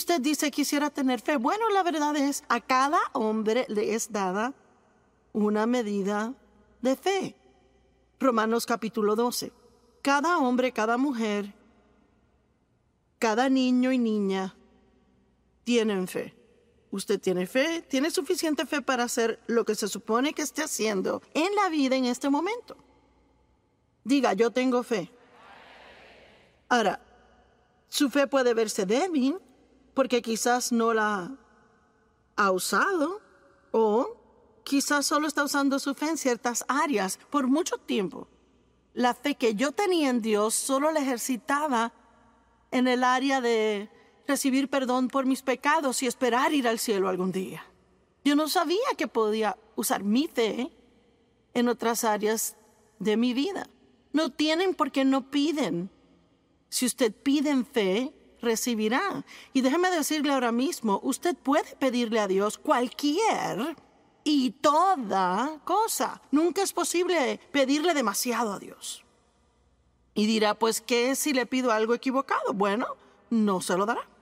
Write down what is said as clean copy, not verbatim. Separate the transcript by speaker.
Speaker 1: Usted dice quisiera tener fe. Bueno, la verdad es, a cada hombre le es dada una medida de fe. Romanos capítulo 12. Cada hombre, cada mujer, cada niño y niña tienen fe. Usted tiene fe, tiene suficiente fe para hacer lo que se supone que esté haciendo en la vida en este momento. Diga, yo tengo fe. Ahora, su fe puede verse débil porque quizás no la ha usado o quizás solo está usando su fe en ciertas áreas por mucho tiempo. La fe que yo tenía en Dios solo la ejercitaba en el área de recibir perdón por mis pecados y esperar ir al cielo algún día. Yo no sabía que podía usar mi fe en otras áreas de mi vida. No tienen porque no piden. Si usted pide en fe, recibirá. Y déjeme decirle ahora mismo, usted puede pedirle a Dios cualquier y toda cosa. Nunca es posible pedirle demasiado a Dios. Y dirá, pues, ¿qué si le pido algo equivocado? Bueno, no se lo dará.